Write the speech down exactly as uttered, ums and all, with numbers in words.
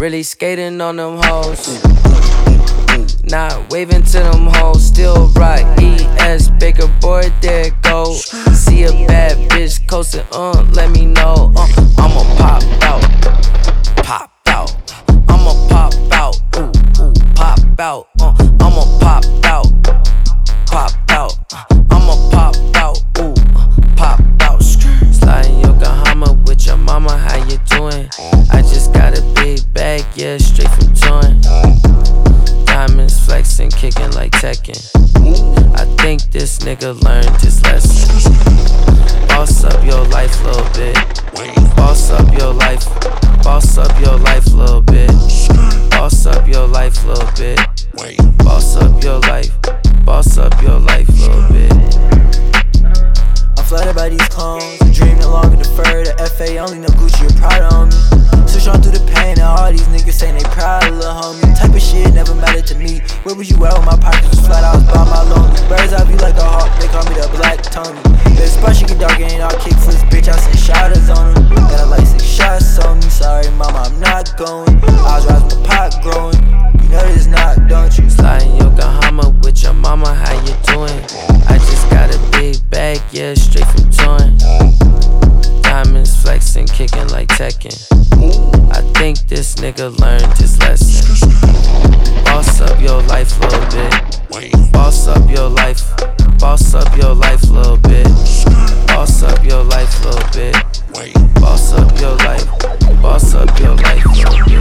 Really skating on them hoes. Not waving to them hoes, still rock E S Baker boy, there it go. See a bad bitch coasting, uh, let me know. Uh, I'ma pop out, pop out. I'ma pop out, ooh, ooh, pop out. Uh, I'ma pop out, pop out. I'ma pop out, ooh, pop out. Sliding Yokohama with your mama, how you doing? I just got a big bag, yeah, straight from touring. Diamonds flexing, kicking like Tekken. I think this nigga learned his lesson. Boss up your life a little bit. Boss up your life. Boss up your life a little bit. Boss up your life a little bit. Boss up your life. Boss up your life a little bit. I'm flooded by these clones. The dream no longer deferred. The F A only, no Gucci or Prada on me. Switch on through the pain and all these niggas saying they proud of little homie. Type of shit never mattered to me. Where was you at when my pockets was flat? I was by my lonely. Birds I view like a hawk, they call me the Black Tony. The spot she get dark, ain't all kick flips, bitch. I send shotters on them. Got a like six shots on me. Sorry, mama, I'm not going. I was rising with pot growing. You know this not, don't you? Sliding Yokohama with your mama, how you doing? I just got a big bag, yeah, straight from touring. Diamonds flexing, kicking like Tekken. I think this nigga learned his lesson. Boss up your life a little bit. Boss up your life. Boss up your life a little bit. Boss up your life a little bit. Boss up your life. Boss up your life a little bit.